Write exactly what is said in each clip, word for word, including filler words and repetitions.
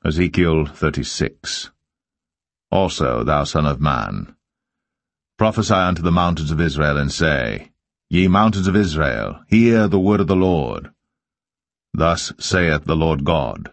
Ezekiel thirty-six. Also, thou son of man, prophesy unto the mountains of Israel, and say, Ye mountains of Israel, hear the word of the Lord. Thus saith the Lord God,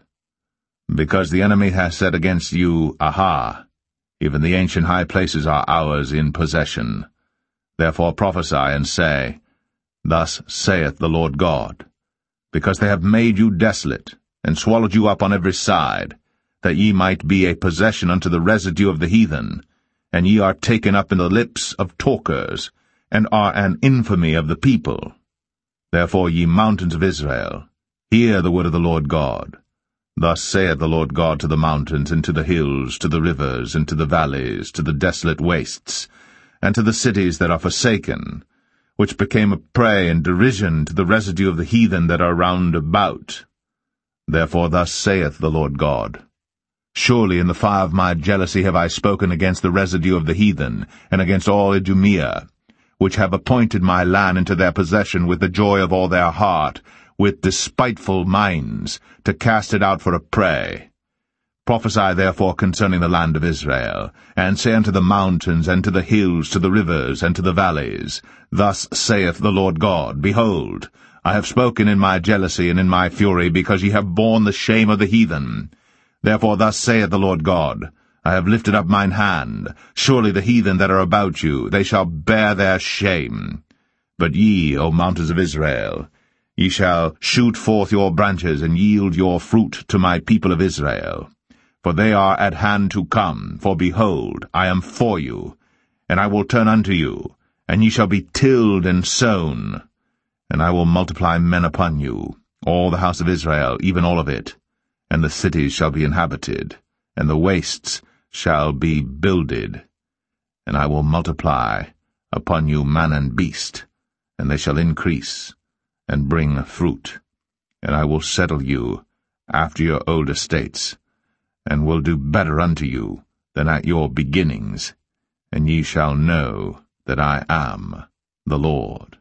Because the enemy hath said against you, Aha! Even the ancient high places are ours in possession. Therefore prophesy, and say, Thus saith the Lord God, Because they have made you desolate, and swallowed you up on every side, that ye might be a possession unto the residue of the heathen, and ye are taken up in the lips of talkers, and are an infamy of the people. Therefore, ye mountains of Israel, hear the word of the Lord God. Thus saith the Lord God to the mountains, and to the hills, to the rivers, and to the valleys, to the desolate wastes, and to the cities that are forsaken, which became a prey and derision to the residue of the heathen that are round about. Therefore thus saith the Lord God, Surely in the fire of my jealousy have I spoken against the residue of the heathen, and against all Idumea, which have appointed my land into their possession with the joy of all their heart, with despiteful minds, to cast it out for a prey. Prophesy therefore concerning the land of Israel, and say unto the mountains, and to the hills, to the rivers, and to the valleys, Thus saith the Lord God, Behold, I have spoken in my jealousy and in my fury, because ye have borne the shame of the heathen. Therefore thus saith the Lord God, I have lifted up mine hand. Surely the heathen that are about you, they shall bear their shame. But ye, O mountains of Israel, ye shall shoot forth your branches, and yield your fruit to my people of Israel. For they are at hand to come, for behold, I am for you, and I will turn unto you, and ye shall be tilled and sown. And I will multiply men upon you, all the house of Israel, even all of it, and the cities shall be inhabited, and the wastes shall be builded. And I will multiply upon you man and beast, and they shall increase, and bring fruit. And I will settle you after your old estates, and will do better unto you than at your beginnings, and ye shall know that I am the Lord.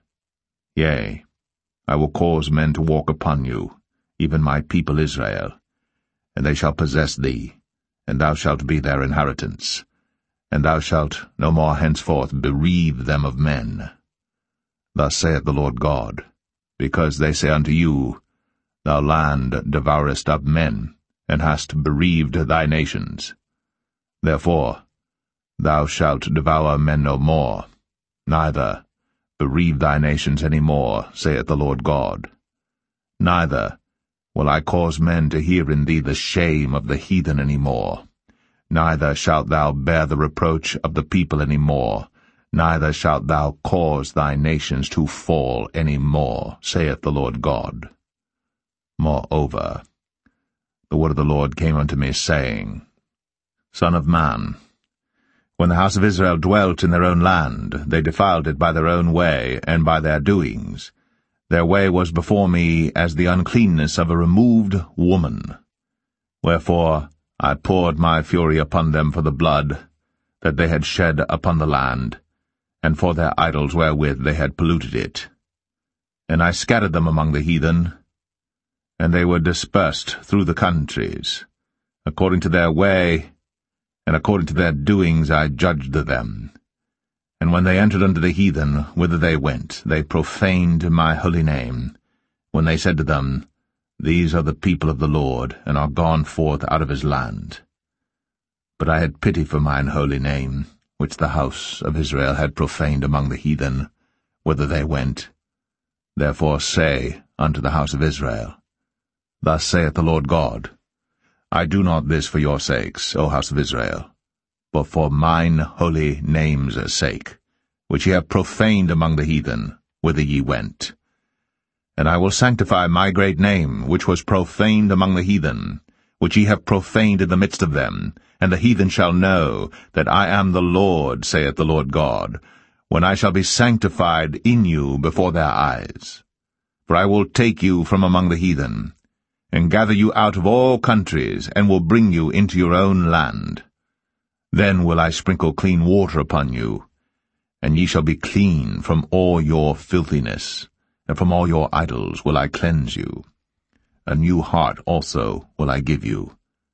Yea, I will cause men to walk upon you, even my people Israel, and they shall possess thee, and thou shalt be their inheritance, and thou shalt no more henceforth bereave them of men. Thus saith the Lord God, Because they say unto you, Thou land devourest up men, and hast bereaved thy nations. Therefore thou shalt devour men no more, neither bereave thy nations any more, saith the Lord God. Neither will I cause men to hear in thee the shame of the heathen any more, neither shalt thou bear the reproach of the people any more, neither shalt thou cause thy nations to fall any more, saith the Lord God. Moreover, the word of the Lord came unto me, saying, Son of man, when the house of Israel dwelt in their own land, they defiled it by their own way and by their doings. Their way was before me as the uncleanness of a removed woman. Wherefore I poured my fury upon them for the blood that they had shed upon the land, and for their idols wherewith they had polluted it. And I scattered them among the heathen, and they were dispersed through the countries. According to their way, and according to their doings I judged them. And when they entered unto the heathen, whither they went, they profaned my holy name, when they said to them, These are the people of the Lord, and are gone forth out of his land. But I had pity for mine holy name, which the house of Israel had profaned among the heathen, whither they went. Therefore say unto the house of Israel, Thus saith the Lord God, I do not this for your sakes, O house of Israel, but for mine holy name's sake, which ye have profaned among the heathen, whither ye went. And I will sanctify my great name, which was profaned among the heathen, which ye have profaned in the midst of them, and the heathen shall know that I am the Lord, saith the Lord God, when I shall be sanctified in you before their eyes. For I will take you from among the heathen, and gather you out of all countries, and will bring you into your own land. Then will I sprinkle clean water upon you, and ye shall be clean from all your filthiness, and from all your idols will I cleanse you. A new heart also will I give you,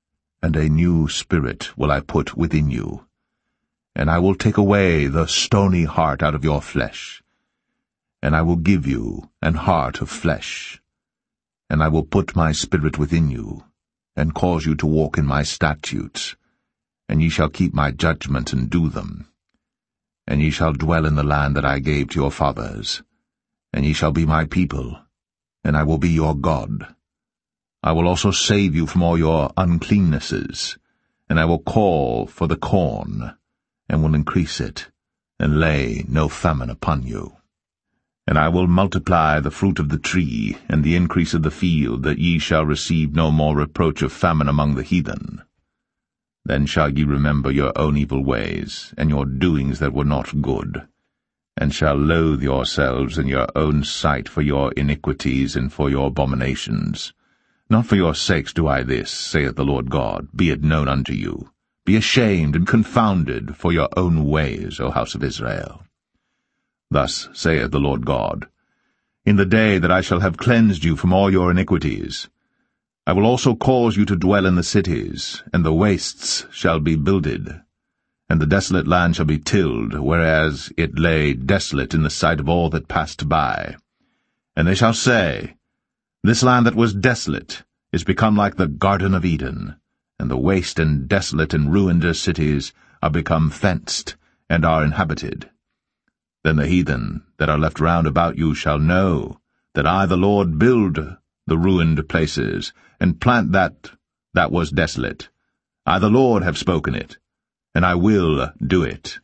and a new spirit will I put within you. And I will take away the stony heart out of your flesh, and I will give you an heart of flesh. And I will put my spirit within you, and cause you to walk in my statutes, and ye shall keep my judgments and do them. And ye shall dwell in the land that I gave to your fathers, and ye shall be my people, and I will be your God. I will also save you from all your uncleannesses, and I will call for the corn, and will increase it, and lay no famine upon you. And I will multiply the fruit of the tree, and the increase of the field, that ye shall receive no more reproach of famine among the heathen. Then shall ye remember your own evil ways, and your doings that were not good, and shall loathe yourselves in your own sight for your iniquities and for your abominations. Not for your sakes do I this, saith the Lord God, be it known unto you. Be ashamed and confounded for your own ways, O house of Israel. Thus saith the Lord God, In the day that I shall have cleansed you from all your iniquities, I will also cause you to dwell in the cities, and the wastes shall be builded, and the desolate land shall be tilled, whereas it lay desolate in the sight of all that passed by. And they shall say, This land that was desolate is become like the Garden of Eden, and the waste and desolate and ruined cities are become fenced, and are inhabited. Then the heathen that are left round about you shall know that I the Lord build the ruined places, and plant that that was desolate. I the Lord have spoken it, and I will do it.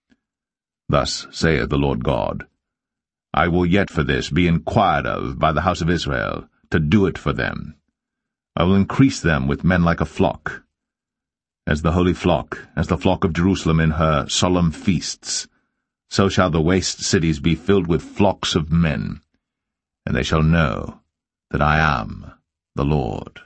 Thus saith the Lord God, I will yet for this be inquired of by the house of Israel, to do it for them. I will increase them with men like a flock, as the holy flock, as the flock of Jerusalem in her solemn feasts. So shall the waste cities be filled with flocks of men, and they shall know that I am the Lord.